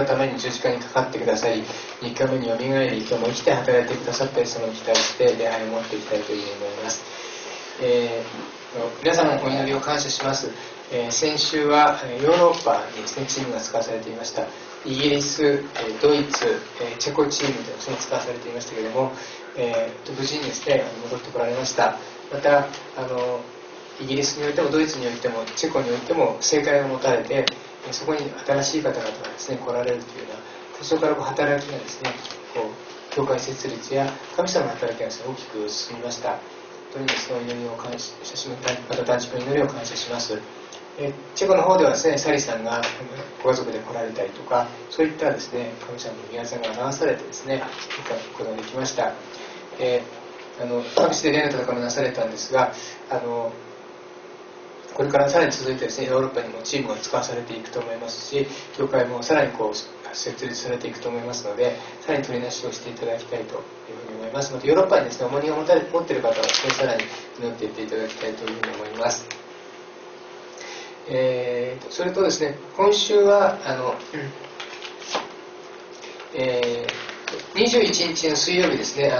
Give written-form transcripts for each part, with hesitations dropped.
のために十字架にかかってくださり、3日目によみがえり、今日も生きて働いてくださったイエス様に期待して礼拝を持っていきたいというふうに思います。皆様のお祈りを感謝します。先週はヨーロッパにですね、チームが使わされていました。イギリス、ドイツ、チェコチームとですね、使わされていましたけれども、無事にですね、戻ってこられました。またイギリスにおいてもドイツにおいてもチェコにおいても正解を持たれて、そこに新しい方々がですね、来られるというような、そこから働きがですね、教会設立や神様の働きがですね、大きく進みました。本当にですね、お祈りを感謝します。また団地の祈りを感謝します。チェコの方ではですね、サリさんがご家族で来られたりとか、そういったですね、神様の宮座が表されてですね、行くことができました。各地で例の戦いもなされたんですが、これからさらに続いてですね、ヨーロッパにもチームが使わされていくと思いますし、教会もさらに設立されていくと思いますので、さらに取りなしをしていただきたいというふうに思います。またヨーロッパにですね、重荷を持っている方はですね、さらに祈っていっていただきたいというふうに思います。それとですね、今週は21日の水曜日ですね、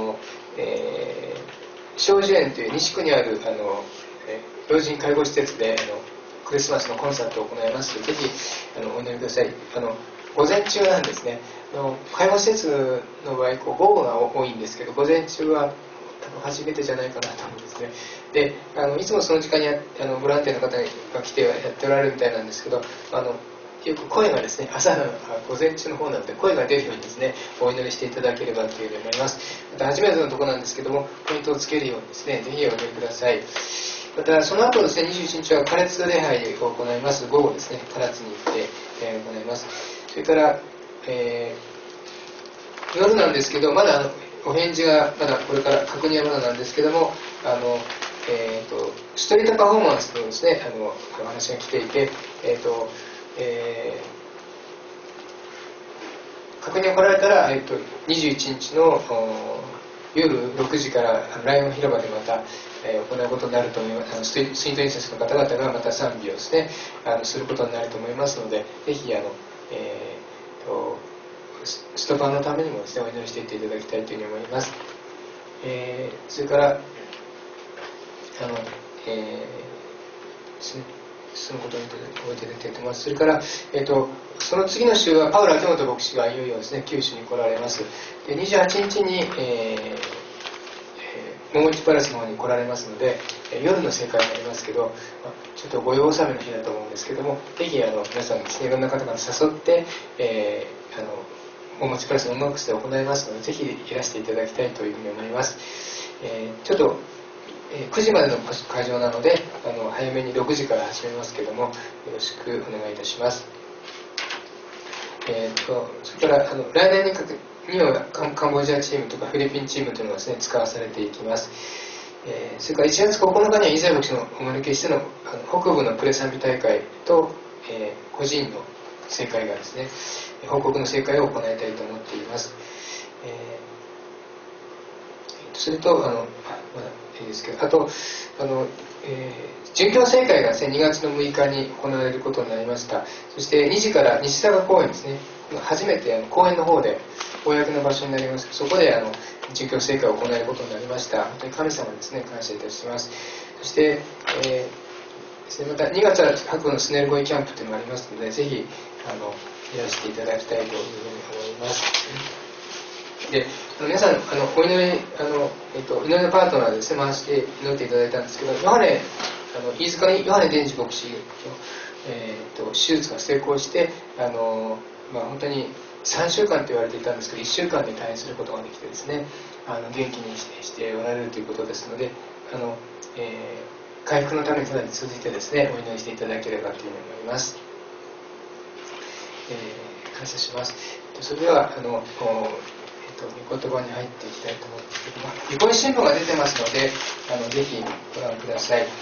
正寿園という西区にある老人介護施設でクリスマスのコンサートを行います。ぜひお祈りください。午前中なんですね。介護施設の場合午後が多いんですけど、午前中は多分初めてじゃないかなと思うんですね。でいつもその時間にボランティアの方が来てやっておられるみたいなんですけど、よく声がですね、朝の午前中の方なので声が出るようにですね、お祈りしていただければというふうに思います。また初めてのところなんですけども、ポイントをつけるようにですね、ぜひお祈りください。またその後ですね、21日は唐津礼拝を行います。午後ですね、唐津に行って行います。それから、夜なんですけど、まだお返事がまだこれから確認はまだなんですけども、ストリートパフォーマンスのですね、お話が来ていて、確認が来られたら、21日の夜6時からライオン広場でまた、行うことになると思います。スイート印刷の方々がまた賛美をですね、することになると思いますので、ぜひストパーのためにもですね、お祈りしていっていただきたいというふうに思います。それからそのことを覚えていただきたいと思います。それから、その次の週はパウロ・秋元牧師がいよいよですね、九州に来られます。で28日に、桃地パラスの方に来られますので、夜の聖会になりますけど、ちょっとご用納めの日だと思うんですけども、ぜひ皆さんですね、いろんな方が誘って、桃地パラスの音楽室で行いますので、ぜひいらしていただきたいというふうに思います。ちょっと9時までの会場なので早めに6時から始めますけども、よろしくお願いいたします。それから来年にはカンボジアチームとかフィリピンチームというのがですね、使わされていきます。それから1月9日にはイザヤ牧師のお招きしての北部のプレ賛美大会と、個人の聖会がですね、報告の聖会を行いたいと思っています。それとまだいいですけど、あと殉教聖会がですね、2月の6日に行われることになりました。そして2時から西坂公園ですね、初めて公園の方で公の場所になります。そこで殉教聖会を行えることになりました。本当に神様にですね、感謝いたします。そして、また2月は白のスネルゴイキャンプというのがありますので、ぜひいらしていただきたいというふうに思います。で皆さんお祈り祈りのパートナーでですね、回して祈っていただいたんですけど、飯塚のヨハネ伝次牧師の、手術が成功して、本当に3週間と言われていたんですけど、1週間で退院することができてですね、元気にしておられるということですので、回復のためにさらに続いてですね、お祈りしていただければというふうに思います。感謝します。それでは御言葉に入っていきたいと思うんですけども、ニコイ新聞が出てますので、ぜひご覧ください。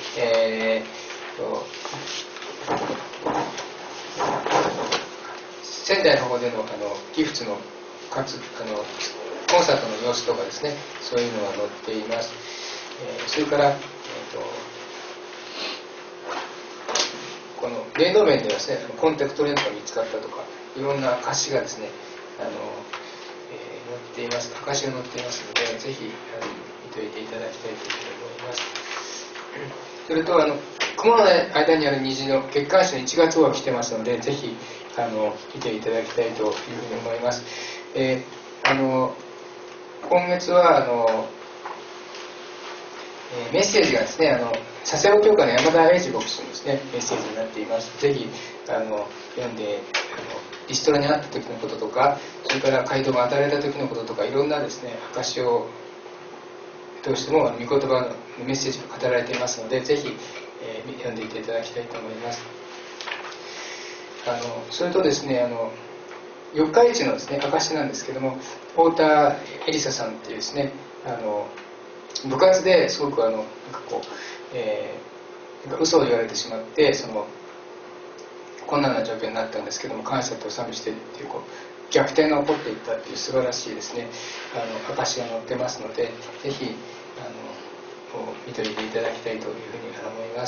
仙台の方でのギフツのコンサートの様子とかですね、そういうのが載っています。それから、この霊道面ではですね、コンタクトレンズが見つかったとか、いろんな証がですね、載っています、証が載っていますので、ぜひ見ておいていただきたいというふうに思います。それと雲の間にある虹の月刊誌の1月号が来てますので、ぜひ見ていただきたいというふうに思います。今月はメッセージがですね、佐世保教会の山田英二牧師のですね、メッセージになっています。ぜひ読んでリストラにあった時のこととか、それから街道が与えられた時のこととか、いろんなですね、証を通しても御言葉のメッセージが語られていますので、ぜひ読んでいていただきたいと思います。それとですね、四日市のですね、証なんですけども、太田エリサさんっていうですね、部活ですごくなんかこう、嘘を言われてしまって、困難な状況になったんですけども、感謝と賛美してっていう、逆転が起こっていったっていう素晴らしいですね、証が載ってますので、ぜひ見ておいていただきたいというふうに思います。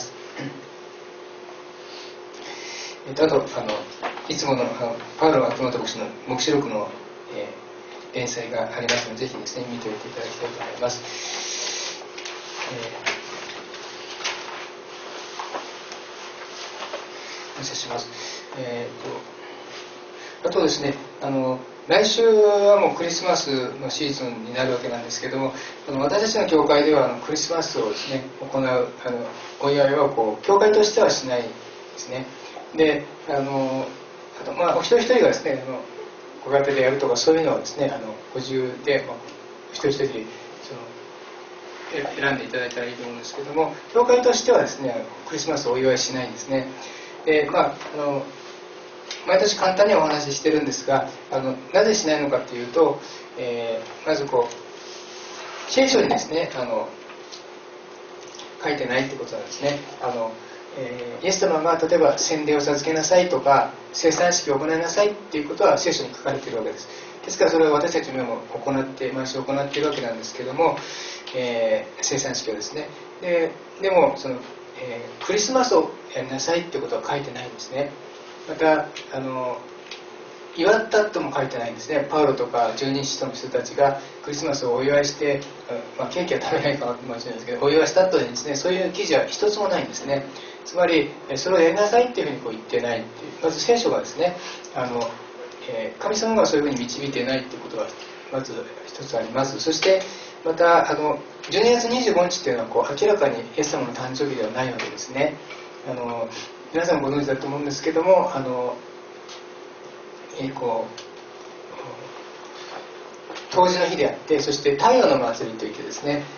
あといつものパウロ・アクノト牧師の黙示録の、連載がありますので、ぜひですね見ておいていただきたいと思います。お見せします。あとですね、来週はもうクリスマスのシーズンになるわけなんですけども、私たちの教会ではクリスマスをですね行うお祝いは教会としてはしないですね。で、あとお一人一人がですねご家庭でやるとか、そういうのはですねご自由で、一人一人選んでいただいたらいいと思うんですけども、教会としてはですねクリスマスをお祝いしないんですね。で、毎年簡単にお話ししてるんですが、なぜしないのかというと、まず聖書にですね書いてないってことなんですね。イエス様が例えば洗礼を授けなさいとか生産式を行いなさいっていうことは聖書に書かれているわけです。ですからそれは私たちも毎週行っているわけなんですけども、生産式をですね。でもクリスマスをやりなさいってことは書いてないんですね。また祝ったとも書いてないんですね。パウロとか十二使徒の人たちがクリスマスをお祝いして、ケーキは食べないかもしれないですけど、お祝いした後にですね、そういう記事は一つもないんですね。つまりそれをやりなさいっていうふうに言ってないっていう、まず聖書がですね神様がそういうふうに導いていないっていうことがまず一つあります。そしてまた12月25日っていうのは明らかにイエス様の誕生日ではないわけですね。皆さんご存知だと思うんですけども、冬至の日であって、そして太陽の祭りといってですね、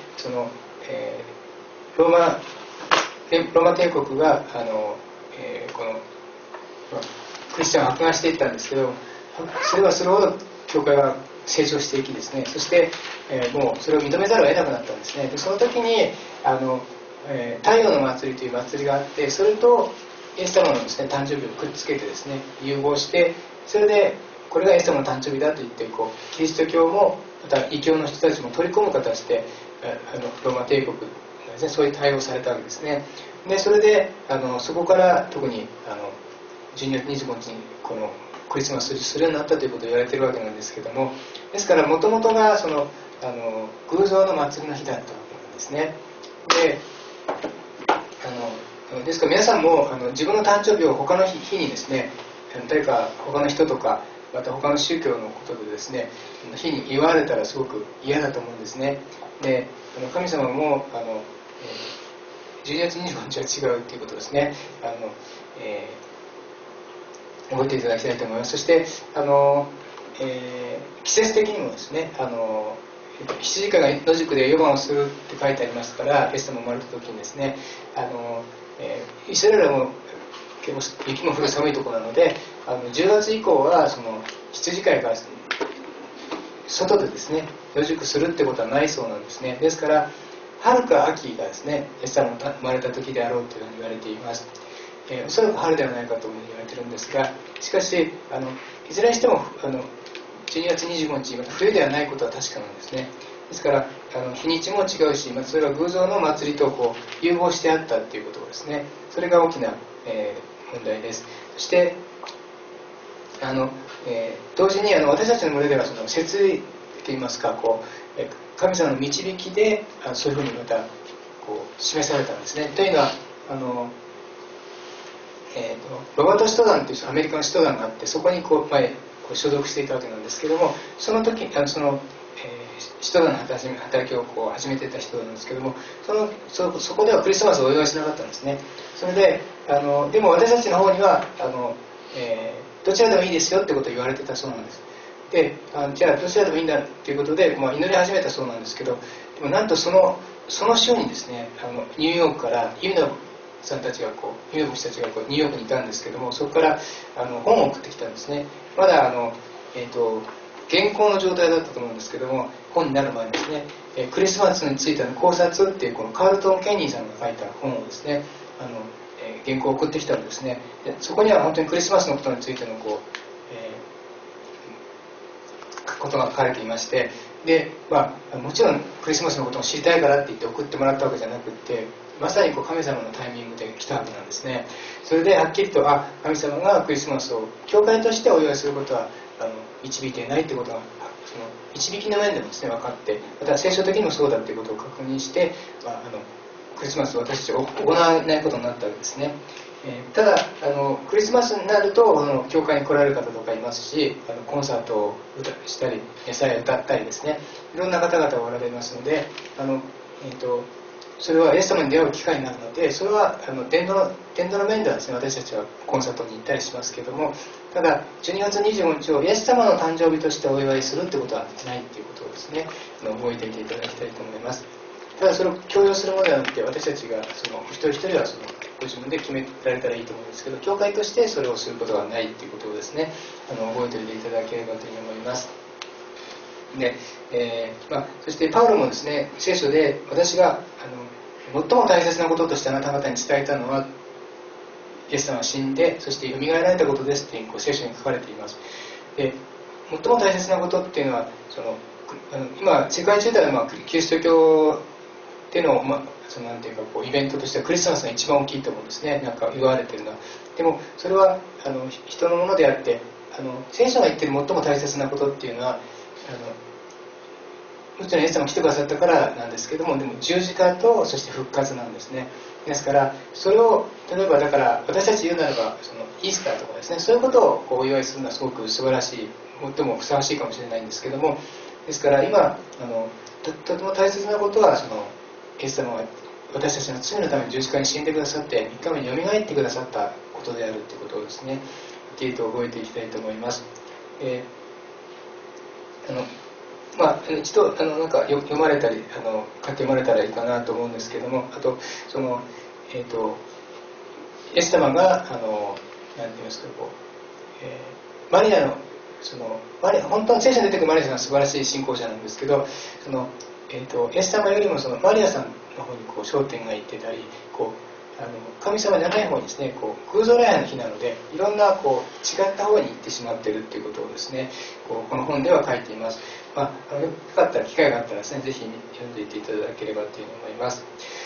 ローマ帝国がこのクリスチャンを迫害していったんですけど、それはそれほど教会が成長していきですね、そして、もうそれを認めざるを得なくなったんですね。でその時に太陽の祭りという祭りがあって、それとイエス様のですね誕生日をくっつけてですね融合して、それでこれがイエス様の誕生日だと言ってキリスト教もまた異教の人たちも取り込む形でローマ帝国がですねそういう対応をされたわけですね。でそれでそこから特に12月25日にこのクリスマスをするようになったということを言われているわけなんですけども、ですからもともとが偶像の祭りの日だったわけなんですね。ですから皆さんも自分の誕生日を他の日にですね、誰か他の人とかまた他の宗教のことでですね日に祝われたらすごく嫌だと思うんですね。で神様も12月25日は違うということですね。覚えていただきたいと思います。そして季節的にもですね羊飼いが野宿で4番をするって書いてありますから、イエス様が生まれた時にですねイスラエルはもう結構雪も降る寒いところなので10月以降は羊飼いが外でですね野宿するってことはないそうなんですね。ですから春か秋がですねイエス様が生まれた時であろうというふうに言われています。おそらく春ではないかというふうに言われているんですが、しかしいずれにしても12月25日また冬ではないことは確かなんですね。ですから日にちも違うし、それが偶像の祭りと融合してあったということですね。それが大きな、 問題です。そして同時に私たちの群れではその摂理といいますか神様の導きでそういうふうにまた示されたんですね。というのはロバート・スト団というアメリカの使徒団があって、所所属していたわけなんですけども、その時使徒団の働きを始めていた人なんですけども、そこではクリスマスをお祝いしなかったんですね。それででも私たちの方にはどちらでもいいですよってことを言われてたそうなんです。でじゃあどちらでもいいんだっていうことで、祈り始めたそうなんですけど、でもなんとその週にですねニューヨークからユノさんたちがユノたちがニューヨークにいたんですけども、そこから本を送ってきたんですね。まだ原稿の状態だったと思うんですけども、本になる前にですね、クリスマスについての考察っていうカールトン・ケニーさんが書いた本をですね原稿を送ってきたんですね。でそこには本当にクリスマスのことについてのことが書かれていまして、で、もちろんクリスマスのことを知りたいからって言って送ってもらったわけじゃなくって、まさに神様のタイミングで来たわけなんですね。それではっきりと神様がクリスマスを教会としてお祝いすることは導いていないということがその導きの面でもですね分かって、また聖書的にもそうだということを確認して、クリスマスを私たちは行わないことになったわけですね。ただクリスマスになると教会に来られる方とかいますし、コンサートをしたり野菜を歌ったりですね、いろんな方々がおられますのでそれはイエス様に出会う機会になるので、それは伝道の面ではですね私たちはコンサートに行ったりしますけども、ただ12月25日をイエス様の誕生日としてお祝いするってことはないっていうことをですね覚えていていただきたいと思います。ただそれを強要するものではなくて、私たちが一人一人はご自分で決められたらいいと思うんですけど、教会としてそれをすることはないということをですね覚えておいていただければというふうに思います。でそしてパウロもですね聖書で私が最も大切なこととしてあなた方に伝えたのはイエス様は死んでそして蘇られたことですって聖書に書かれています。で最も大切なことっていうのは今世界中ではキリスト教っていうのをなんていうかイベントとしてはクリスマスが一番大きいと思うんですね。なんか言われてるのは。でもそれは人のものであって聖書が言ってる最も大切なことっていうのはもちろんイエス様が来てくださったからなんですけども、でも十字架とそして復活なんですね。ですからそれを例えばだから私たち言うならばイースターとかですね、そういうことをお祝いするのはすごく素晴らしい、最もふさわしいかもしれないんですけども、ですから今とても大切なことはイエス様が私たちの罪のために十字架に死んでくださって3日目によみがえってくださったことであるということをですねはっきりと覚えていきたいと思います。一度なんか読まれたり書き読まれたらいいかなと思うんですけども、あとイエス様が何て言いますかマリアの本当は聖書に出てくるマリアさんは素晴らしい信仰者なんですけど、イエス様よりもマリアさんの方に焦点がいってたり神様じゃない方にですね偶像礼拝の日なのでいろんな違った方に行ってしまっているということをですねこの本では書いています。よかったら機会があったらですねぜひ読んでいっていただければというふうに思います。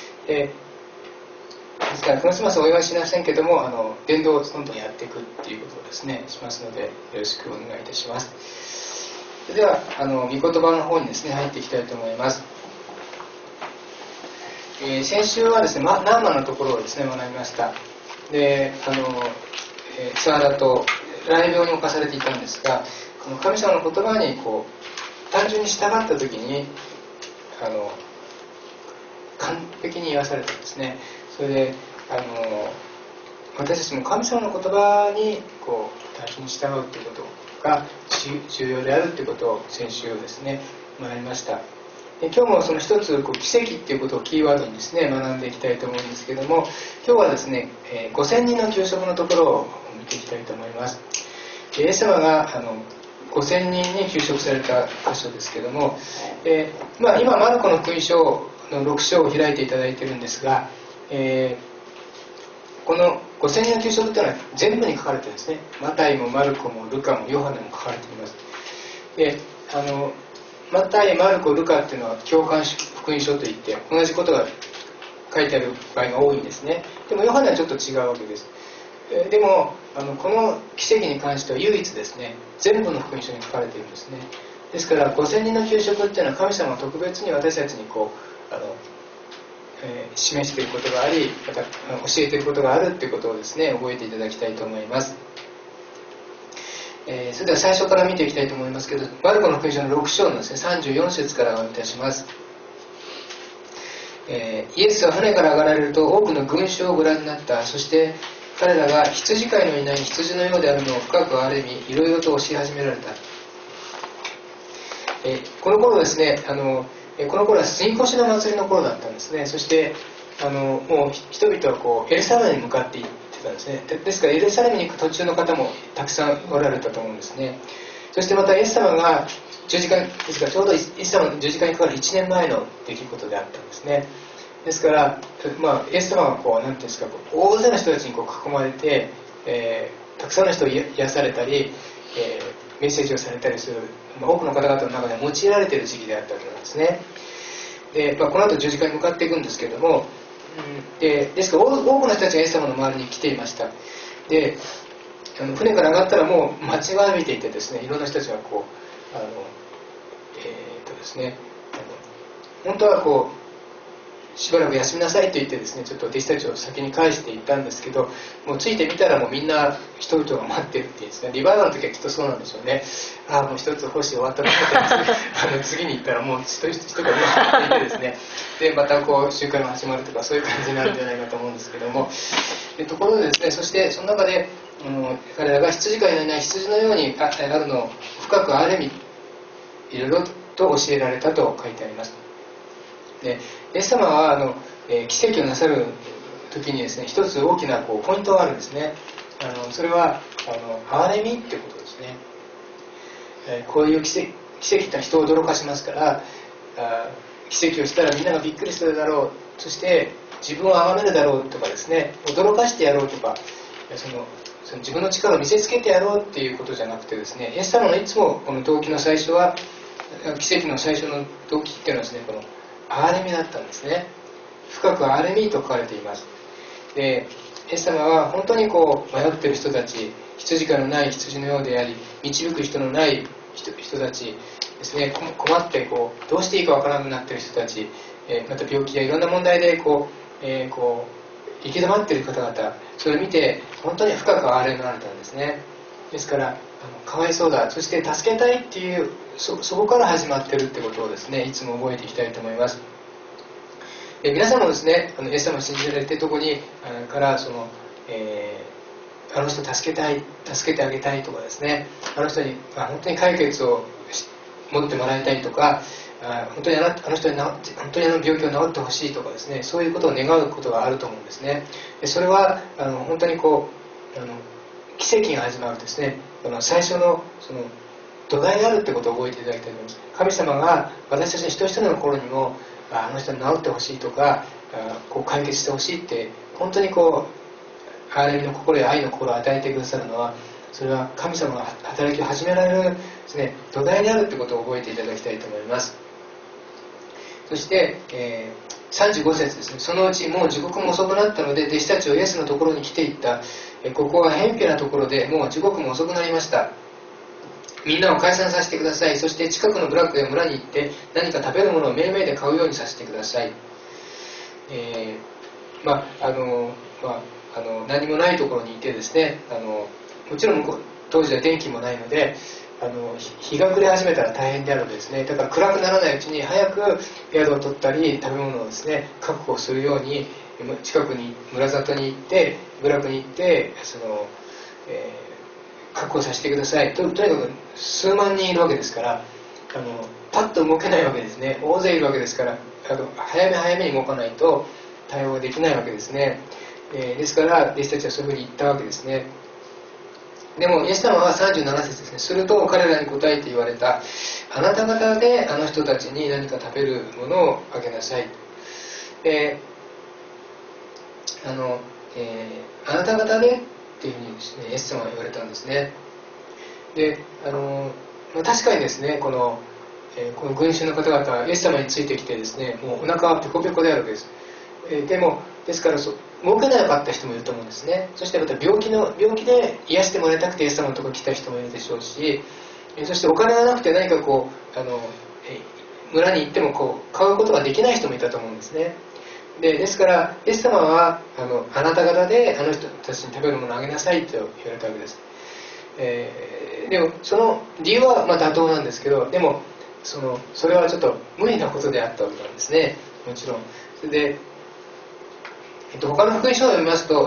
ですからクリスマスをお祝いしませんけども伝道をどんどんやっていくっていうことをですねしますのでよろしくお願いいたします。それでは御言葉の方にですね入っていきたいと思います。先週はですねナーマンのところをですね学びました。でツアラと雷病に侵されていたんですが、この神様の言葉に単純に従った時に完璧に癒されたんですね。それで私たちも神様の言葉に単純に従うということが重要であるということを先週ですね学びました。で今日もその一つ奇跡っていうことをキーワードにですね学んでいきたいと思うんですけども、今日はですね5000人の給食のところを見ていきたいと思います。イエス様が5000人に給食された箇所ですけども、今マルコの福音書の6章を開いていただいているんですが、この5000人の給食というのは全部に書かれているんですね。マタイもマルコもルカもヨハネも書かれています。でマタイ、マルコ、ルカっていうのは共感福音書といって同じことが書いてある場合が多いんですね。でもヨハネはちょっと違うわけです。 でもこの奇跡に関しては唯一ですね、全部の福音書に書かれているんですね。ですから5000人の給食っていうのは神様が特別に私たちに示していることがあり、また教えていることがあるっていうことをですね、覚えていただきたいと思います。それでは最初から見ていきたいと思いますけど、マルコの福音書の6章のですね、34節からお読みいたします。イエスは船から上がられると多くの群衆をご覧になった。そして彼らが羊飼いのいない羊のようであるのを深く憐れみ、いろいろと教え始められた。この頃ですね、この頃は杉越の祭りの頃だったんですね。そしてもう人々はエルサレムに向かって行ってたんですね。ですからエルサレムに行く途中の方もたくさんおられたと思うんですね。そしてまたイエス様が十字架ですから、ちょうどイエス様の十字架にかかる1年前の出来事であったんですね。ですから、イエス様がなんていうんですか、大勢の人たちに囲まれて、たくさんの人を癒されたり、メッセージをされたりする、多くの方々の中で用いられている時期であったわけなんですね。で、この後十字架に向かっていくんですけれども、ですから多くの人たちがイエス様の周りに来ていました。で、船から上がったらもう待ちわびていてですね、いろんな人たちがですね、本当はしばらく休みなさいと言ってですね、ちょっと弟子たちを先に返していったんですけど、もうついてみたらもうみんな人々が待ってるっていうんですね。リバイバルの時はきっとそうなんでしょうね。もう一つ奉仕終わったと思って次に行ったらもう人が待っていてですね、でまた集会が始まるとか、そういう感じになるんじゃないかと思うんですけども、ところでですね、そしてその中で彼らが羊飼いのいない羊のようにあるのを深く憐れみ、いろいろと教えられたと書いてあります。でイエス様は奇跡をなさる時にですね、一つ大きなポイントがあるんですね。それは憐れみってことですね。こういう奇跡って人を驚かしますから、奇跡をしたらみんながびっくりするだろう、そして自分を崇めるだろうとかですね、驚かしてやろうとか、その自分の力を見せつけてやろうっていうことじゃなくてですね、イエス様のいつもこの動機の最初は、奇跡の最初の動機っていうのはですね、この憐れみだったんですね。深く憐れみと書かれています。で、イエス様は本当に迷っている人たち、羊飼いのない羊のようであり、導く人のない人たちですね、困ってどうしていいかわからなくなっている人たち、また病気やいろんな問題で行き詰まっている方々、それを見て本当に深く憐れまれたんですね。ですからかわいそうだ、そして助けたいっていうそこから始まっているってことをですね、いつも覚えていきたいと思います。皆さんもですね、イエス様を信じられているところにからあの人助けてあげたいとかですね、あの人に本当に解決を持ってもらいたいとか、本当にあの人に本当に病気を治ってほしいとかですね、そういうことを願うことがあると思うんですね。でそれは本当に奇跡が始まるですね、最初の土台であるってことを覚えていただきたいと思います。神様が私たちの一人一人の心にもあの人に治ってほしいとか解決してほしいって、本当に憐れみの心や愛の心を与えてくださるのは、それは神様が働きを始められるですね、土台であるってことを覚えていただきたいと思います。そして、35節ですね。そのうちもう時刻も遅くなったので弟子たちをイエスのところに来ていった。ここは偏僻なところでもう時刻も遅くなりました。みんなを解散させてください。そして近くの部落や村に行って何か食べるものをめいめいで買うようにさせてください。何もないところにいてですね、もちろん当時は電気もないので日が暮れ始めたら大変であるわけですね。だから暗くならないうちに早く宿を取ったり食べ物をですね確保するように近くに村里に行って部落に行って確保させてください。とにかく数万人いるわけですからパッと動けないわけですね。大勢いるわけですから早めに動かないと対応ができないわけですね。ですから弟子たちはそういうふうに言ったわけですね。でもイエス様は37節ですね。すると彼らに答えて言われた。あなた方であの人たちに何か食べるものをあげなさい。あなた方でっていうふうにですねイエス様は言われたんですね。で確かにですねこの群衆の方々はイエス様についてきてですね、もうお腹はペコペコであるわけです。ですから動けなかった人もいると思うんですね。そしてまた病気で癒してもらいたくてイエス様のところに来た人もいるでしょうし、そしてお金がなくて何か村に行っても買うことができない人もいたと思うんですね。ですからイエス様はあなた方であの人たちに食べるものをあげなさいと言われたわけです。でもその理由は妥当なんですけど、でもそれはちょっと無理なことであったわけなんですね、もちろん。それで、他の福音書を読みますと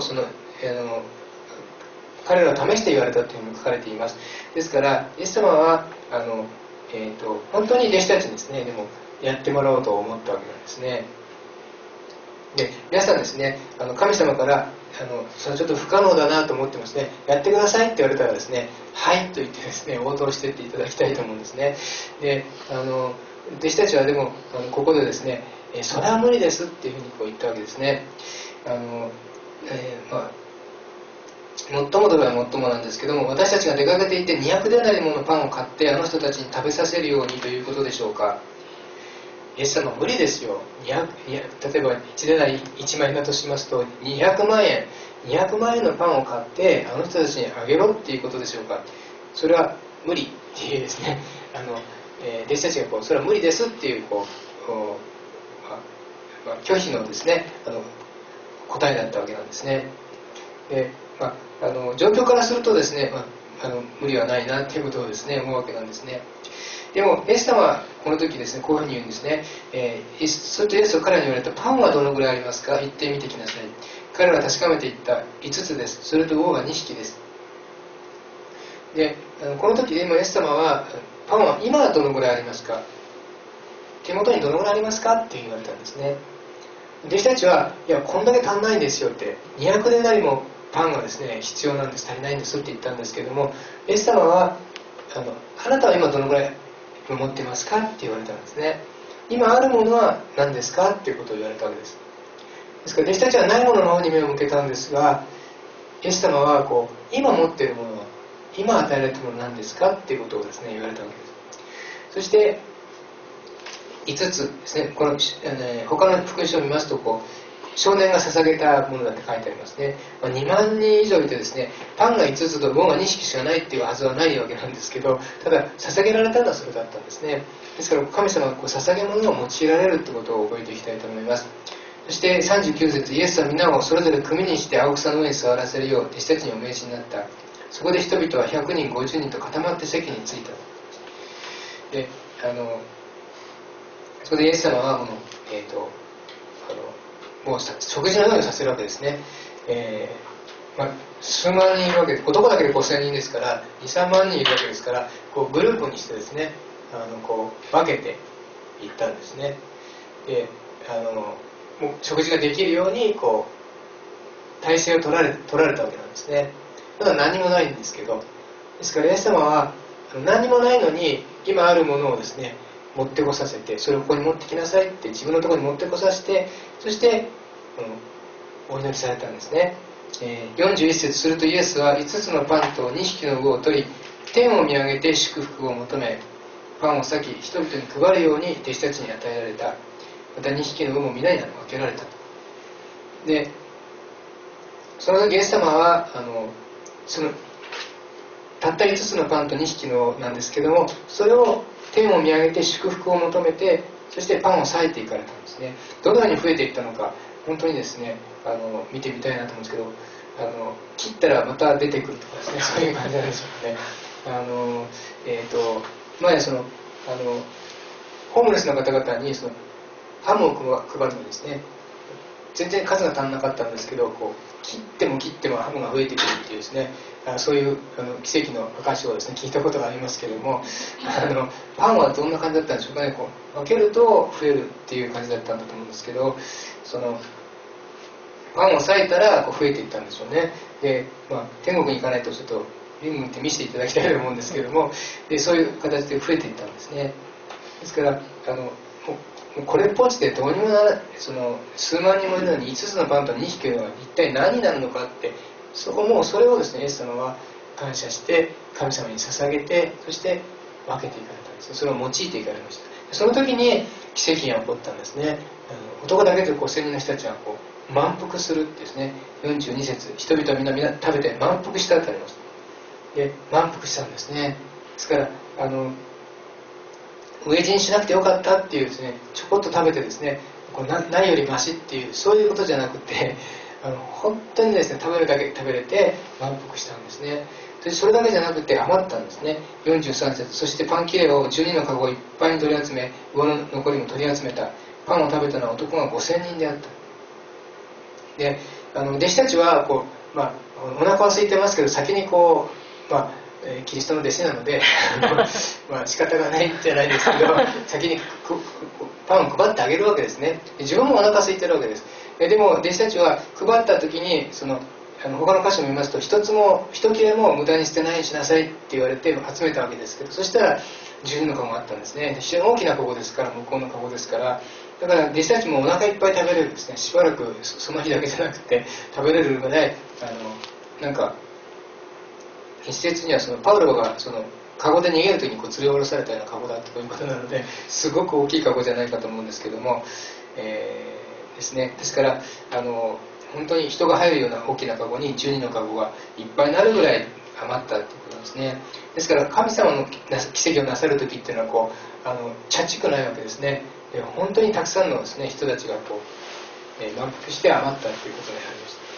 彼らを試して言われたというふうに書かれています。ですからイエス様は本当に弟子たちにですね、でもやってもらおうと思ったわけなんですね。で皆さんですね、神様からそれはちょっと不可能だなと思ってますね、やってくださいって言われたらですね、はいと言ってですね、応答していっていただきたいと思うんですね。で弟子たちはでもここでですね、それは無理ですっていうふうに言ったわけですね。最もといえば最もなんですけども、私たちが出かけていて200デナリものパンを買ってあの人たちに食べさせるようにということでしょうか。イエス様無理ですよ。例えば1デナリ1万円だとしますと200万円のパンを買ってあの人たちにあげろっていうことでしょうか。それは無理っていうですね、弟子たちがそれは無理ですっていう拒否のですね答えだったわけなんですね。で状況からするとですね、無理はないなということをですね思うわけなんですね。でもイエス様はこの時ですね、こういうふうに言うんですね。するとイエスは彼らに言われた。パンはどのぐらいありますか、言ってみてきなさい。彼らは確かめていった。5つです。それと魚が2匹です。でこの時で今イエス様はパンは今はどのぐらいありますか、手元にどのぐらいありますかって言われたんですね。弟子たちはいやこんだけ足んないんですよって、200デナリもパンがですね必要なんです、足りないんですって言ったんですけれども、イエス様はあなたは今どのぐらい持ってますかって言われたんですね。今あるものは何ですかっていうことを言われたわけです。ですから弟子たちはないものの方に目を向けたんですが、イエス様は今持っているものは今与えられたものは何ですかっていうことをですね言われたわけです。そして5つですね、他の福音書を見ますと少年が捧げたものだって書いてありますね。2万人以上いてですね、パンが5つと魚が2匹しかないっていうはずはないわけなんですけど、ただ捧げられたのはそれだったんですね。ですから神様は捧げ物を用いられるということを覚えていきたいと思います。そして39節、イエスは皆をそれぞれ組にして青草の上に座らせるよう弟子たちにお命じになった。そこで人々は100人50人と固まって席に着いた。でそこでイエス様はもう食事の用意をさせるわけですね。数万人いるわけで、男だけで5000人ですから2、3万人いるわけですから、グループにしてですね分けていったんですね。でもう食事ができるように体制を取られたわけなんですね。まだ何もないんですけど、ですからイエス様は何もないのに今あるものをですね持ってこさせて、それをここに持ってきなさいって自分のところに持ってこさせて、そしてお祈りされたんですね。41節、するとイエスは5つのパンと2匹の魚を取り、天を見上げて祝福を求め、パンを裂き人々に配るように弟子たちに与えられた。また2匹の魚も皆に分けられたと。でその時イエス様はそのたった5つのパンと2匹のなんですけども、それを天を見上げて祝福を求めて、そしてパンを裂いていかれたんですね。どのように増えていったのか本当にですね見てみたいなと思うんですけど、切ったらまた出てくるとかですね、そういう感じなんでしょうね。前ホームレスの方々にハムを配るのですね、全然数が足んなかったんですけど切っても切ってもハムが増えてくるっていうですね、そういう奇跡の証をですね聞いたことがありますけれども、パンはどんな感じだったんでしょうかね。分けると増えるっていう感じだったんだと思うんですけど、パンを裂いたら増えていったんでしょうね。で、天国に行かないとちょっとリングって見せていただきたいと思うんですけれども、でそういう形で増えていったんですね。ですからこれっぽっちでどうにもならない、数万人もいるのに5つのパンと2匹のは一体何になるのかって、それをですねイエス様は感謝して神様に捧げて、そして分けていかれたんですね。それを用いていかれました。その時に奇跡が起こったんですね。男だけで5000人の人たちは満腹するってですね、42節、人々はみんな食べて満腹したってあります。で満腹したんですね。ですから飢え死にしなくてよかったっていうですね、ちょこっと食べてですね、これ何よりマシっていう、そういうことじゃなくて本当にですね、食べるだけ食べれて満腹したんですね。でそれだけじゃなくて余ったんですね。43節、そしてパン切れを12の籠をいっぱいに取り集め、魚の残りも取り集めた。パンを食べたのは男が5000人であった。で弟子たちはこう、お腹は空いてますけど、先にこう、キリストの弟子なので仕方がないじゃないですけど、先にパンを配ってあげるわけですね。自分もお腹空いてるわけです。でも弟子たちは配った時に他の箇所を見ますと、一切れも無駄に捨てないようにしなさいって言われて集めたわけですけど、そしたら12の籠があったんですね。非常に大きな籠ですから、向こうの籠ですから、だから弟子たちもお腹いっぱい食べれるんですね。しばらくその日だけじゃなくて食べれるぐらいなんか一説にはパウロがカゴで逃げる時に連れ下ろされたようなカゴだということなので、すごく大きいカゴじゃないかと思うんですけども、ですね。ですから本当に人が入るような大きなカゴに12のカゴがいっぱいになるぐらい余ったということですね。ですから神様の奇跡をなさる時っていうのはチャチくないわけですね。本当にたくさんのですね、人たちが満腹して余ったということになりました。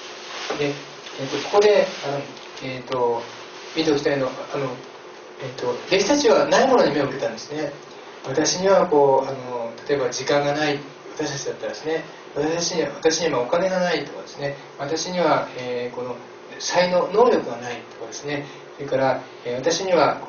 で、ここで見ておきたいのは弟子たちはないものに目を向けたんですね。私には例えば時間がない、私たちだったらですね、私にはお金がないとかですね、私には、この才能能力がないとかですね、それから、私には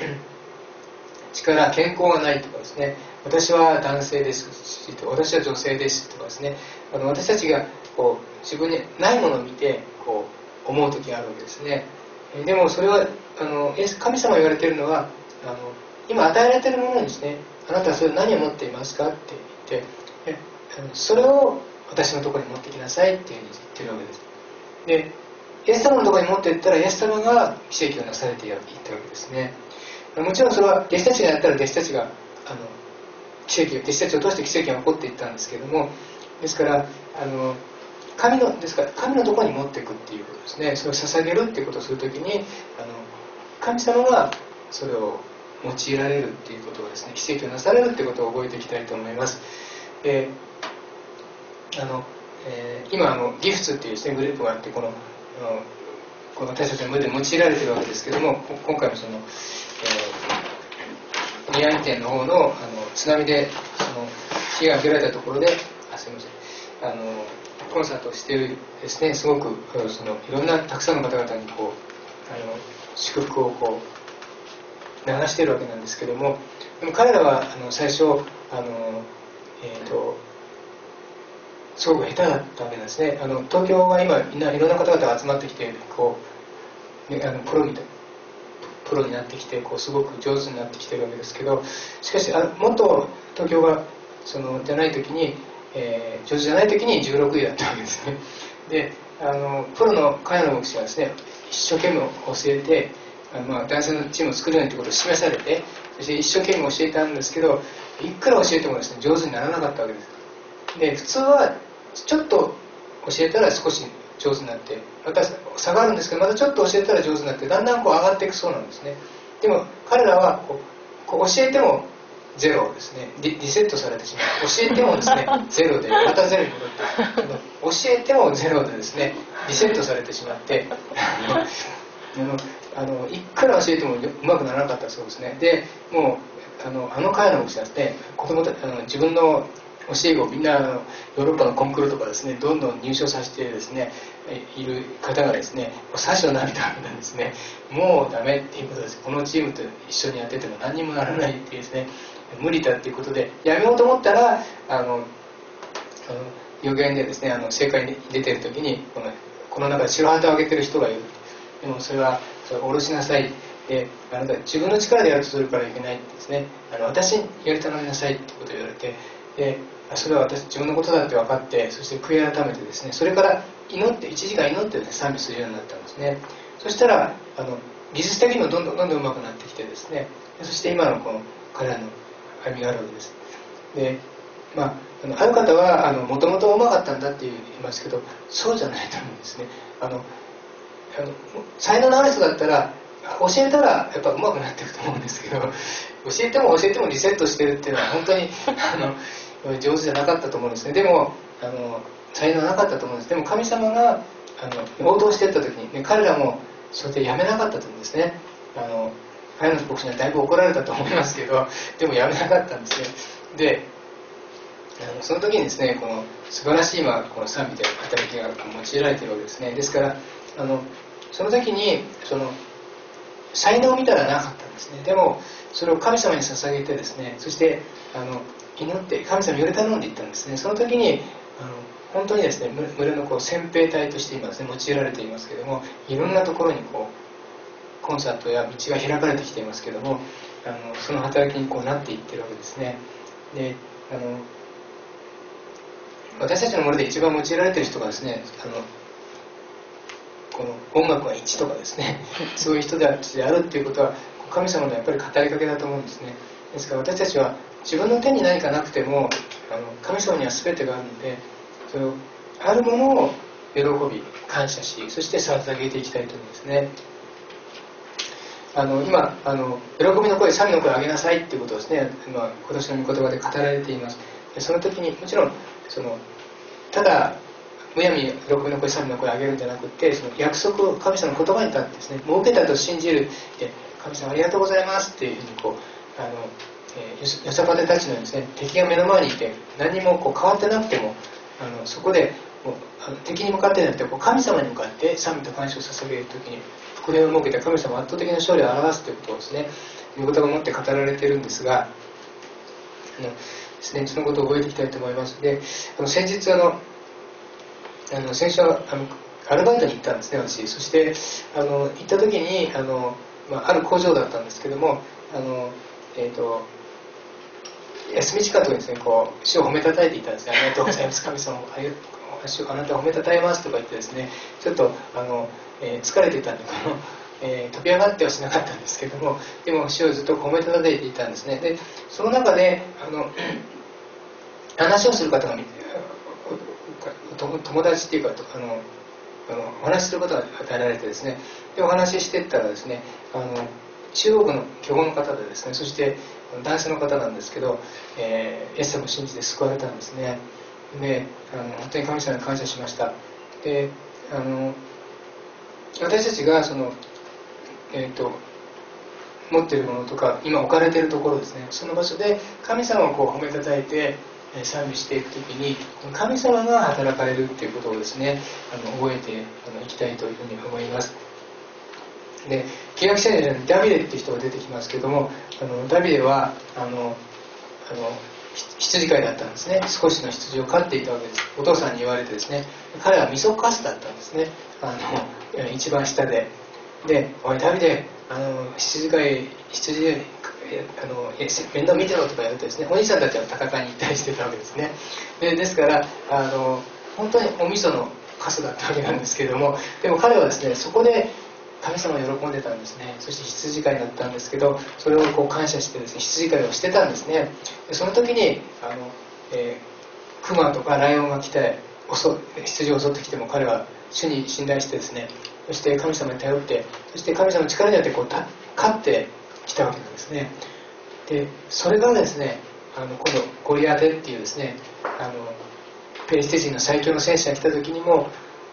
力健康がないとかですね、私は男性ですし、私は女性ですとかですね、私たちが自分にないものを見て思う時があるわけですね。でもそれは神様が言われているのは今与えられているものにですね、あなたはそれ何を持っていますかって言って、それを私のところに持ってきなさいっていうふうに言ってるわけです。でイエス様のところに持っていったら、イエス様が奇跡をなされていったわけですね。もちろんそれは弟子たちがやったら弟子たちが弟子たちを通して奇跡が起こっていったんですけれども、ですから神のところに持っていくっていうことですね。それを捧げるっていうことをするときに神様がそれを用いられるっていうことをですね、奇跡をなされるっていうことを覚えていきたいと思います。今ギフツっていうですね、グループがあって、この私たちの無で用いられているわけですけども、今回も宮城県の方の津波で被害を受けられたところで、すみません、コンサートをしているですね、すごくいろんなたくさんの方々に祝福を流しているわけなんですけども、でも彼らは最初すごく下手だったわけなんですね。東京は今みんないろんな方々が集まってきてプロになってきてすごく上手になってきてるわけですけど、しかしもっと東京がじゃない時に、上手じゃない時に16位だったわけですね。でプロの茅野牧師はですね、一生懸命教えて男性のチームを作るようにということを示されて、そして一生懸命教えたんですけど、いくら教えてもですね、上手にならなかったわけです。で普通はちょっと教えたら少し上手になって、また差があるんですけど、またちょっと教えたら上手になって、だんだん上がっていくそうなんですね。でも彼らは教えてもゼロですね、リセットされてしまう。教えてもですねゼロでまたゼロに戻って教えてもゼロでですねリセットされてしまっていくら教えてもうまくならなかったそうですね。でもう会の牧師はですね、子供た自分の教え子をみんなヨーロッパのコンクールとかですね、どんどん入賞させてですねいる方がですね、最初の涙なんですね。もうダメっていうことです。このチームと一緒にやってても何にもならないっていうですね、無理だっていうことでやめようと思ったら予言でですね、政界に出てる時にこの中で白旗を上げてる人がいる。でもそれは下ろしなさい。であなた自分の力でやるとするからいけないってですね、私にやり頼みなさいってことを言われて、でそれは自分のことだって分かって、そして悔い改めてですね、それから1時間祈ってですね、賛美するようになったんですね。そしたら技術的にもどんどん上手くなってきてですね、そして今の彼らの歩みがあるわけです。である方はもともとうまかったんだって言いますけど、そうじゃないと思うんですね。才能のある人だったら教えたらやっぱ上手くなっていくと思うんですけど、教えてもリセットしてるっていうのは本当に上手じゃなかったと思うんですね。でも才能なかったと思うんです。でも神様が応答していった時に、ね、彼らもそれでやめなかったと思うんですね。彼の牧師にはだいぶ怒られたと思いますけど、でもやめなかったんですね。でその時にですね、この素晴らしいこの賛美という働きが用いられているわけですね。ですからその時に才能を見たらなかったんですね。でもそれを神様に捧げてですね、そして祈って神様により頼んでいったんですね。その時に本当にですね、群れの先兵隊として今ですね用いられていますけれども、いろんなところにコンサートや道が開かれてきていますけれども、その働きになっていっているわけですね。で私たちのもので一番用いられている人がですね、この音楽は一とかですねそういう人であるっていうことは神様のやっぱり語りかけだと思うんですね。ですから私たちは自分の手に何かなくても神様には全てがあるので、そのあるものを喜び感謝し、そして捧げていきたいと思うんですね。今喜びの声、賛美の声を上げなさいっていうことをですね、今年の御言葉で語られています。でその時にもちろんただむやみに喜びの声、賛美の声を上げるんじゃなくて、その約束を神様の言葉に立ってですね、もう受けたと信じる、神様ありがとうございますっていうふうにヨサパテたちのですね、敵が目の前にいて何も変わってなくてもそこで敵に向かってなくて神様に向かって賛美と感謝を捧げるときに福音を設けて神様は圧倒的な勝利を表すということをですね、御言葉を持って語られているんですが、ですね、そのことを覚えていきたいと思います。で先日先週アルバイトに行ったんですね、私。そして行った時にある工場だったんですけども、休み時間とかにですね、主を褒めたたえていたんですね。ありがとうございます、神様あなたを褒めたたえますとか言ってですね、ちょっと疲れていたんで飛び上がってはしなかったんですけども、でも主をずっと褒めたたえていたんですね。でその中で話をする方が友達っていうかお話しすることが与えられてですね、でお話ししていったらですね、中国の巨豪の方でですね、そして男性の方なんですけど、イエス様を信じて救われたんですね。で本当に神様に感謝しました。で私たちが持っているものとか今置かれているところですね、その場所で神様を褒めたたえて賛美していくときに神様が働かれるっていうことをですね覚えていきたいというふうに思います。で契約聖書にダビデっていう人が出てきますけども、ダビデは羊飼いだったんですね。少しの羊を飼っていたわけです。お父さんに言われてですね、彼は味噌カスだったんですね、一番下で。おいダビデ、羊面倒見てろとかやるとですね、お兄さんたちは戦いに行ったりしてたわけですね。ですから本当にお味噌のカスだったわけなんですけれども、でも彼はですね、そこで神様を喜んでたんですね。そして羊飼いだったんですけど、それを感謝してですね、羊飼いをしてたんですね。でその時にクマとかライオンが来て羊を襲ってきても彼は主に信頼してですね、そして神様に頼って、そして神様の力によって勝ってきたわけなんですね。でそれがですね、今度ゴリアテっていうですね、ペリシテ人の最強の戦士が来た時にも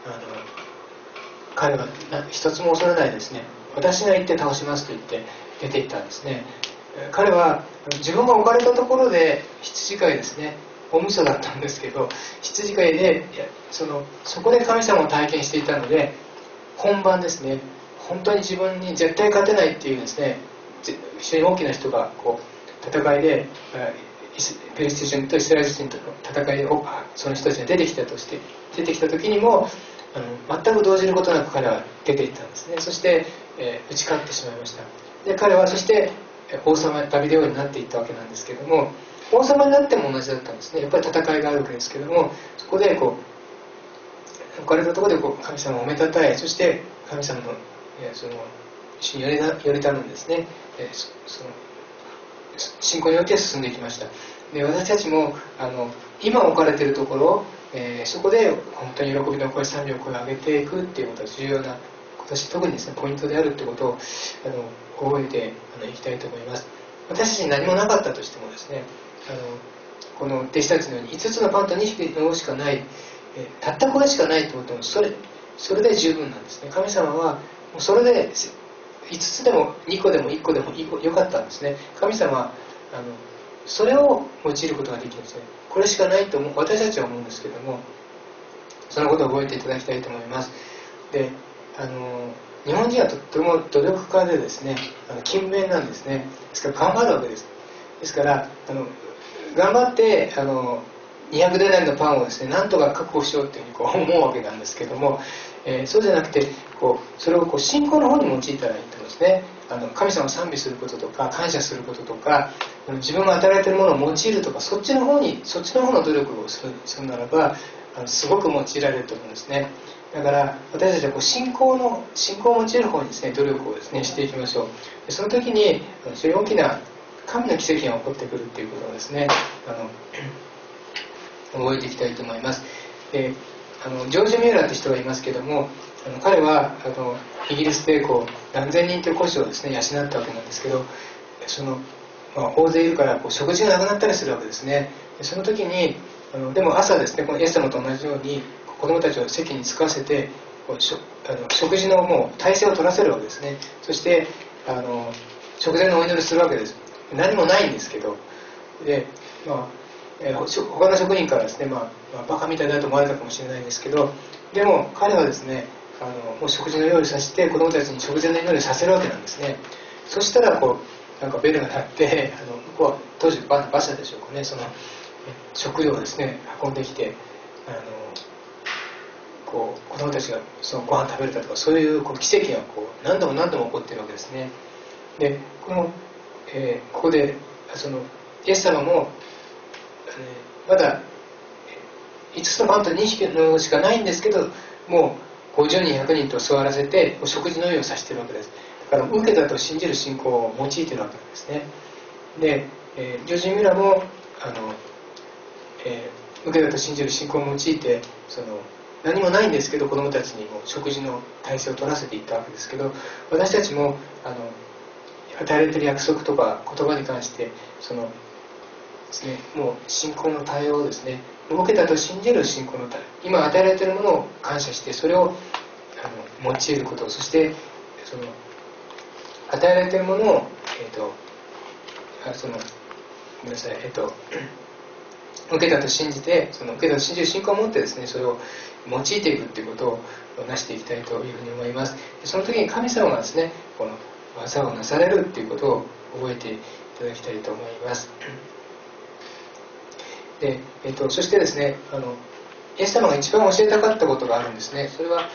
彼は一つも恐れないですね、私が行って倒しますと言って出ていったんですね。彼は自分が置かれたところで羊飼いですね、お味噌だったんですけど羊飼いでそこで神様を体験していたので、本番ですね、本当に自分に絶対勝てないっていうですね、非常に大きな人が戦いでペリシテ人とイスラエル人との戦いでその人たちが出てきた時にも全く動じることなく彼は出ていったんですね。そして、打ち勝ってしまいました。で彼はそして王様ダビデ王になっていったわけなんですけども、王様になっても同じだったんですね。やっぱり戦いがあるわけですけども、そこで置かれたところで神様を褒めたたえ、そして神様の主により頼んですね、 信仰において進んでいきました。で、私たちも今置かれているところ、そこで本当に喜びの声、賛美の声を上げていくっていうことは重要なことし、特にですねポイントであるってことを覚えていきたいと思います。私たちに何もなかったとしてもですね、この弟子たちのように5つのパンと2匹の魚しかない、たったこれしかないと思ってもそれで十分なんですね。神様はもうそれで5つでも2個でも1個でもよかったんですね。神様はそれを用いることができるんですね。これしかないと私たちは思うんですけども、そのことを覚えていただきたいと思います。で、日本人はとっても努力家でですね、勤勉なんですね。ですから頑張るわけです。ですから頑張って200デナリのパンをですねなんとか確保しようっていうふうに思うわけなんですけども、そうじゃなくてそれを信仰の方に用いたらいいと思うんですね。神様を賛美することとか感謝することとか、自分が与えられているものを用いるとか、そっちの方の努力をするならばすごく用いられると思うんですね。だから私たちは信仰を用いる方にですね努力をですねしていきましょう。でその時に非常に大きな神の奇跡が起こってくるっていうことをですね覚えていきたいと思います。でジョージ・ミューラーって人がいますけども、彼はイギリスで何千人という孤児をですね養ったわけなんですけど、大勢いるから食事がなくなったりするわけですね。でその時にでも朝ですね、このイエス様と同じように子供たちを席に着かせて食事のもう体制を取らせるわけですね。そして食前のお祈りするわけです。何もないんですけど、で、他の職員からですね、バカみたいだと思われたかもしれないんですけど、でも彼はですねもう食事の用意させて子供たちに食前の祈りをさせるわけなんですね。そしたらなんかベルが鳴って向こうは当時馬車でしょうかね、その食料をですね運んできて子供たちがそのご飯食べれたとか、そういう奇跡が何度も何度も起こっているわけですね。でここでイエス様も、まだ5つのパンと2匹のしかないんですけど、もう50人100人と座らせて食事の用意をさせているわけです。だから受けたと信じる信仰を用いているわけなんですね。で、ジョージ・ミュラーも受けたと信じる信仰を用いて何もないんですけど子どもたちにも食事の体制を取らせていったわけですけど、私たちも与えられている約束とか言葉に関してですね、もう信仰の対応をですね、受けたと信じる信仰の対応、今与えられているものを感謝してそれを用いること、そして与えられているものをごめんなさい、受けたと信じて受けたと信じる信仰を持ってですねそれを用いていくということをなしていきたいというふうに思います。その時に神様がですねこの技をなされるということを覚えていただきたいと思います。でそしてですねイエス様が一番教えたかったことがあるんですね。それは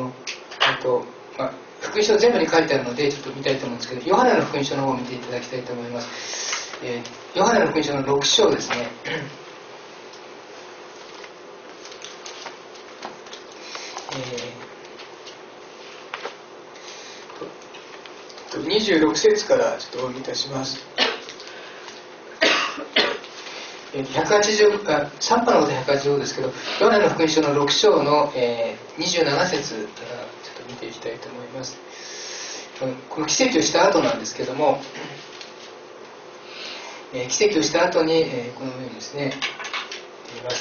福音書全部に書いてあるのでちょっと見たいと思うんですけど、ヨハネの福音書の方を見ていただきたいと思います。ヨハネの福音書の6章ですね。26節からちょっとお読みいたします。3波のこと185ですけど、ヨハネの福音書の6章の、27節からちょっと見ていきたいと思います。この奇跡をした後なんですけども、奇跡をした後に、このようにですね言います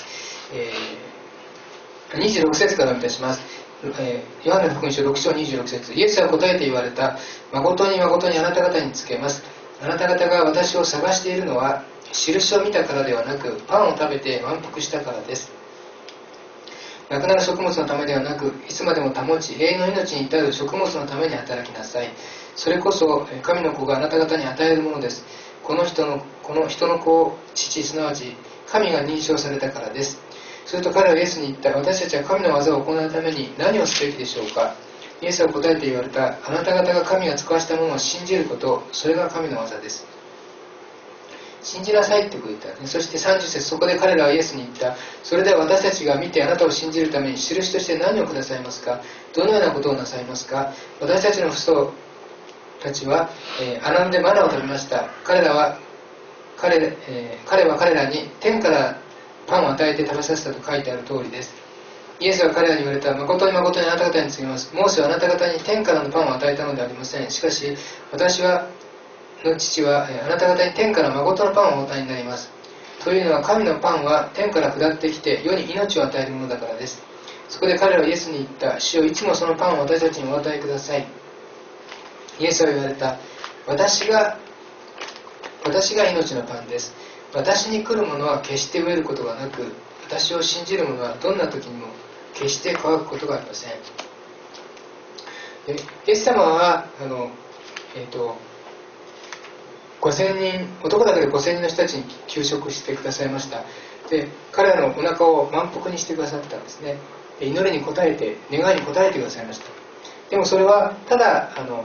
。26節からお読みいたします。ヨハネの福音書6章26節、イエスは答えて言われた。誠に誠にあなた方に告げます。あなた方が私を探しているのは印を見たからではなく、パンを食べて満腹したからです。なくなる食物のためではなく、いつまでも保ち永遠の命に至る食物のために働きなさい。それこそ神の子があなた方に与えるものです。この人の子を父、すなわち神が認証されたからです。すると彼はイエスに言った。私たちは神の技を行うために何をすべきでしょうか。イエスは答えて言われた。あなた方が神が使わしたものを信じること、それが神の技です。信じなさいって言った。そして30節、そこで彼らはイエスに言った。それでは私たちが見てあなたを信じるために印として何をくださいますか。どのようなことをなさいますか。私たちの父祖たちは、アランでマナを食べました。彼らは彼は彼らに天からパンを与えて食べさせたと書いてある通りです。イエスは彼らに言われた。誠に誠にあなた方に告げます。モーセはあなた方に天からのパンを与えたのではありません。しかし私の父はあなた方に天から誠のパンをお与えになります。というのは神のパンは天から下ってきて世に命を与えるものだからです。そこで彼らはイエスに言った。主よ、いつもそのパンを私たちにお与えください。イエスは言われた。私が命のパンです。私に来るものは決して飢えることがなく、私を信じる者はどんな時にも決して乾くことがありません。イエス様は5000人、男だけで5000人の人たちに給食してくださいました。で、彼らのお腹を満腹にしてくださったんですね。祈りに応えて、願いに応えてくださいました。でもそれはただ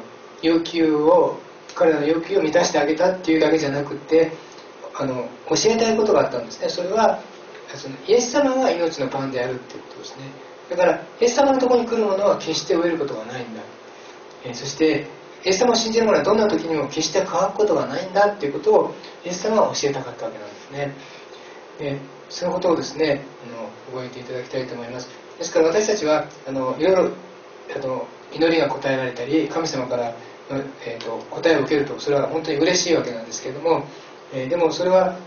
彼らの要求を満たしてあげたっていうだけじゃなくて、教えたいことがあったんですね。それはイエス様が命のパンであるっていうことですね。だからイエス様のところに来るものは決して飢えることがないんだ。そしてイエス様を信じる者はどんな時にも決して乾くことがないんだっていうことをイエス様は教えたかったわけなんですね。そのことをですね覚えていただきたいと思います。ですから私たちはいろいろ祈りが答えられたり神様から答えを受けるとそれは本当に嬉しいわけなんですけれども、でもそれは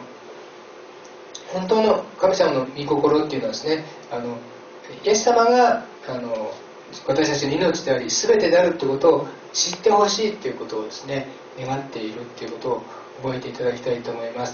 本当の神様の御心っていうのはですねイエス様が私たちの命であり全てであるということを知ってほしいということをですね願っているということを覚えていただきたいと思います。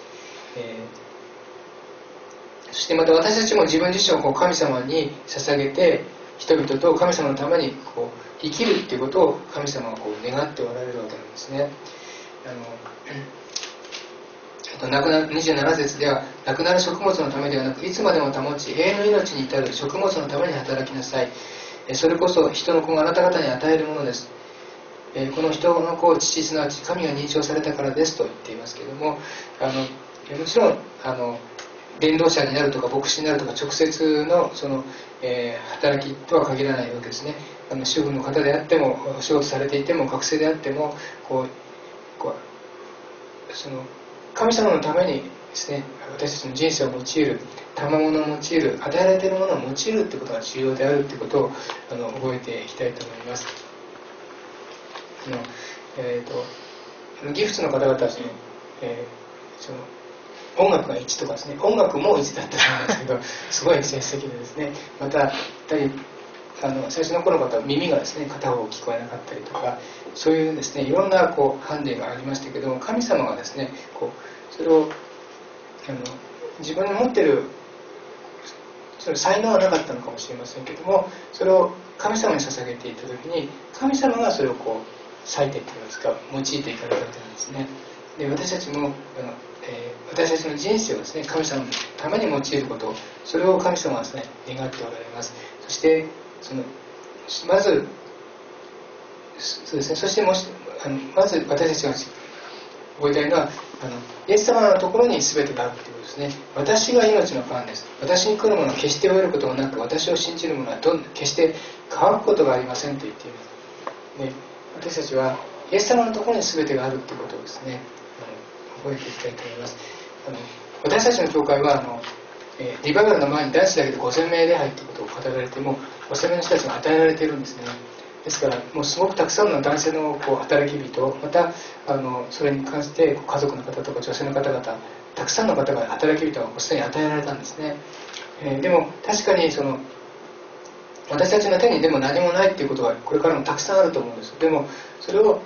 そしてまた私たちも自分自身を神様に捧げて人々と神様のために生きるっていうことを神様は願っておられるわけなんですね。27節では亡くなる食物のためではなくいつまでも保ち永遠の命に至る食物のために働きなさい。それこそ人の子があなた方に与えるものです。この人の子を父すなわち神が認証されたからですと言っていますけれども、もちろん伝道者になるとか牧師になるとか直接の働きとは限らないわけですね。主婦の方であってもお仕事されていても学生であっても神様のためにですね私たちの人生を用いる賜物を用いる与えられているものを用いるということが重要であるということを覚えていきたいと思います。ギフトの方々は音楽が1とかですね音楽も1だったと思うんですけどすごい成績でですねまた最初の頃の方は耳がですね片方聞こえなかったりとかそういうですねいろんなハンデがありましたけども神様がですねそれを自分の持っているそれ才能はなかったのかもしれませんけどもそれを神様に捧げていた時に神様がそれを割いていっていますか用いていかれたわけなんですね。で私たちも私たちの人生をですね神様のために用いることそれを神様はですね願っておられます。そしてまずそうですねそしてまず私たちが覚えたいのはイエス様のところに全てがあるということですね。私が命のパンです。私に来るものは決して飢えることがなく私を信じる者は決して乾くことがありませんと言っています。で私たちはイエス様のところに全てがあるということをですね覚えていきたいと思います。私たちの教会はリバイバルの前に男子だけで5000名礼拝ということを語られても5000名の人たちが与えられているんですね。ですからもうすごくたくさんの男性の働き人またそれに関して家族の方とか女性の方々たくさんの方が働き人がすでに与えられたんですね。でも確かに私たちの手にでも何もないっていうことはこれからもたくさんあると思うんです。でもそれを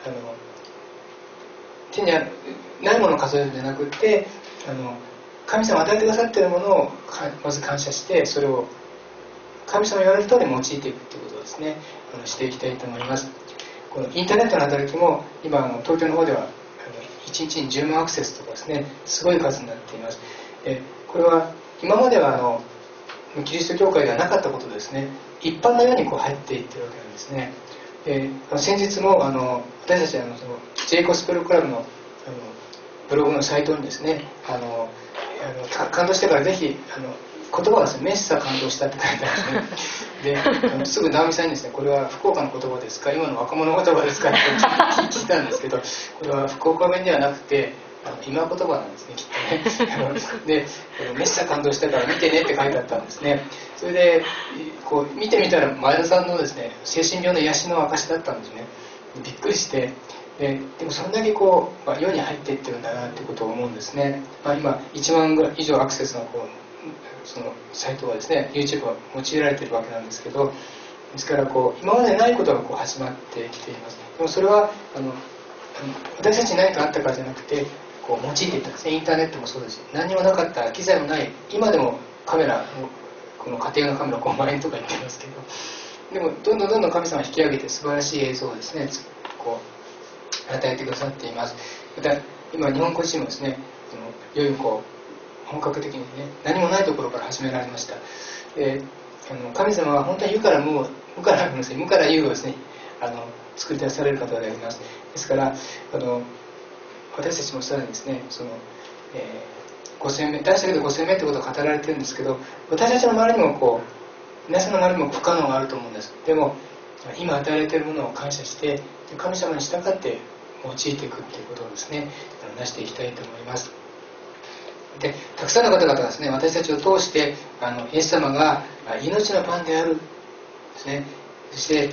手にないものを数えるんじゃなくて神様が与えてくださっているものをまず感謝してそれを神様が言われる通り用いていくということをですねしていきたいと思います。このインターネットの働きも今東京の方では1日に10万アクセスとかですねすごい数になっています。これは今まではキリスト教会ではなかったことですね一般のように入っていってるわけなんですね。先日も私たちJコスペルクラブのブログのサイトにですね感動してからぜひ言葉がですねメッサ感動したって書いてあるんですね。ですぐ直美さんにですねこれは福岡の言葉ですか今の若者言葉ですかって聞いたんですけどこれは福岡弁ではなくて今言葉なんですね、きっとねでめっちゃ感動したから見てねって書いてあったんですね。それでこう見てみたら前田さんのですね精神病の癒しの証だったんですね。びっくりして、でもそれだけこう、世に入っていってるんだなってことを思うんですね。今1万ぐらい以上アクセスのそのサイトはですね YouTube は用いられているわけなんですけど、ですからこう今までないことがこう始まってきています。でもそれは私たちに何かあったからじゃなくてこう用いていったんですね。インターネットもそうですし、何にもなかった機材もない、今でもカメラこの家庭用のカメラ5万円とか言ってますけど、でもどんどん神様を引き上げて素晴らしい映像をですねこう与えてくださっています。また今日本個人もですねいよいよこう本格的にね何もないところから始められました。神様は本当に無から有をですね作り出される方であります。ですから私たちもさらにですね5000名出したけど5000名ってことが語られてるんですけど、私たちの周りにもこう皆さんの周りにも不可能があると思うんです。でも今与えられているものを感謝して神様に従って用いていくっていうことをですねなしていきたいと思います。でたくさんの方々がですね私たちを通してイエス様が命のパンであるですね、そして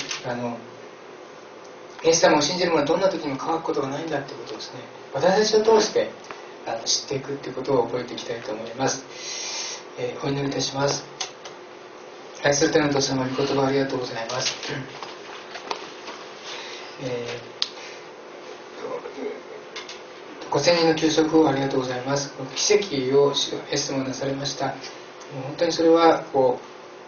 イエス様を信じる者はどんな時にも乾くことがないんだということをですね私たちを通して知っていくということを覚えていきたいと思います。お祈りいたします。愛する天のお父様、御言葉ありがとうございます。5000人の給食をありがとうございます。奇跡をイエス様がなされました。もう本当にそれはこ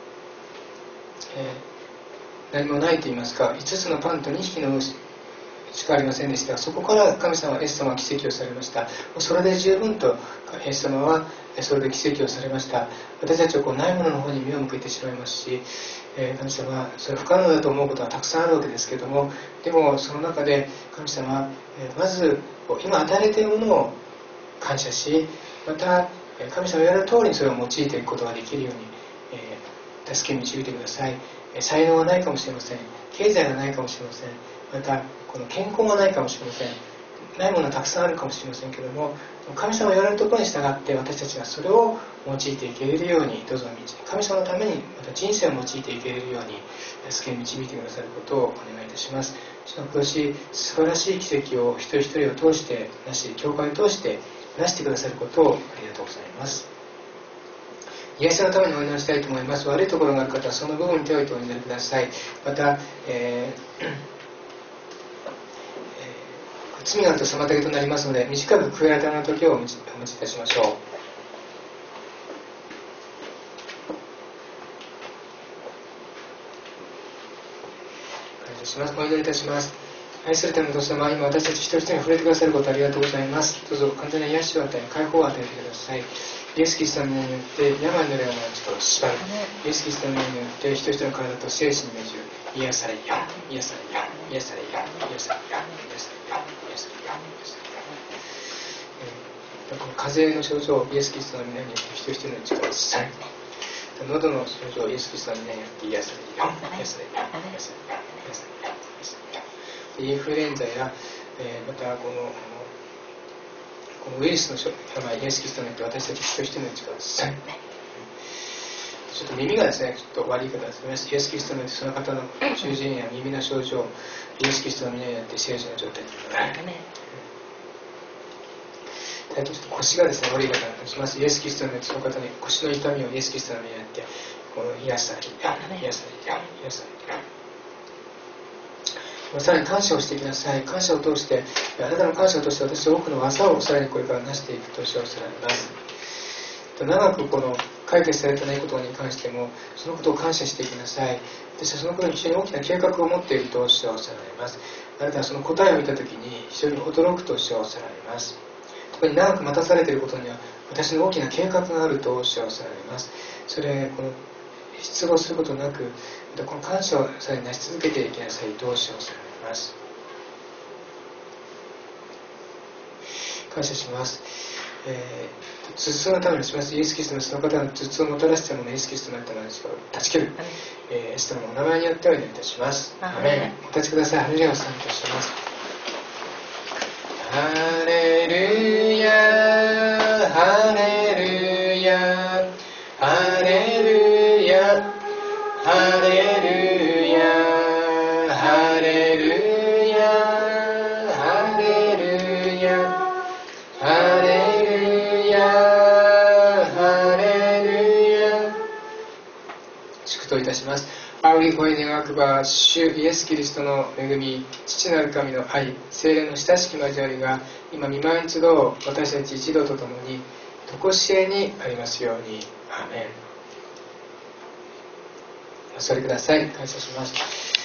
う、何もないと言いますか、5つのパンと2匹の牛しかありませんでしたが、そこから神様はイエス様は奇跡をされました。それで十分とイエス様はそれで奇跡をされました。私たちはこうないものの方に目を向けてしまいますし、神様はそれは不可能だと思うことはたくさんあるわけですけども、でもその中で神様はまず今与えられているものを感謝し、また神様が言われる通りにそれを用いていくことができるように助け導いてください。才能がないかもしれません、経済がないかもしれません、またこの健康がないかもしれません、ないものはたくさんあるかもしれませんけども、神様が言われるところに従って私たちがそれを用いていけるように、どうぞ神様のためにまた人生を用いていけるように助け導いてくださることをお願いいたします。その今年素晴らしい奇跡を一人一人を通してなし、教会を通してなしてくださることをありがとうございます。イエスのためにお祈りしたいと思います。悪いところがある方はその部分に手を置いてお祈りください。また、罪があると妨げとなりますので、短く悔い改めの時をお持ちいたしましょう。お祈りいたします。愛する天のお父様、今私たち一人一人に触れてくださることありがとうございます。どうぞ完全な癒しを与え、解放を与えてください。イエス・キリストの皆によって病のような力を縛る。イエス・キリストの皆によって一人一人の体と精神の命を癒されよ、癒されよ、癒されよ、癒されよ、癒されよ、癒されよ、癒されよ。この風邪の症状をイエス・キリストの皆によって一人一人の力をされる。喉の症状をイエス・キリストの皆によって癒されよ、癒されよ、癒されよ、癒されよ。インフルエンザや、またこのウイルスの病、イエス・キリストによって私たち一人一人の力をされる。ちょっと耳がですね、ちょっと悪い方です。イエス・キリストによってその方の中耳炎や耳の症状、イエス・キリストの皆によって正常な状態になる。ちょっと腰がですね、悪い方にします。イエス・キリストによってその方に腰の痛みをイエス・キリストの皆によってこの癒される、癒される、癒される。さらに感謝をしてください。感謝を通して、あなたの感謝を通して私は多くの技をさらにこれから成していく年をされます。長くこの解決されてないことに関してもそのことを感謝してください。私はそのことに非常に大きな計画を持っているとおっしゃられます。あなたはその答えを見たときに非常に驚くとおっしゃられます。特に長く待たされていることには私の大きな計画があるとおっしゃられます。それこの失望することなく、この感謝をさらに成し続けていきなさいとおっしゃられます。感謝します。頭痛のためにします。イエス・キリストのその方の頭痛をもたらしたもの、イエス・キリストのために断ち切る。イエス様のお名前によってお祈りいたします。アメン。お立ちください。ハレルヤを賛美いたします。ハレルヤ祝祷いたします。仰ぎ声願わくば、主イエス・キリストの恵み、父なる神の愛、聖霊の親しき交わりが今御前に集う私たち一同とともに常しえにありますように。アーメン。お座りください。感謝します。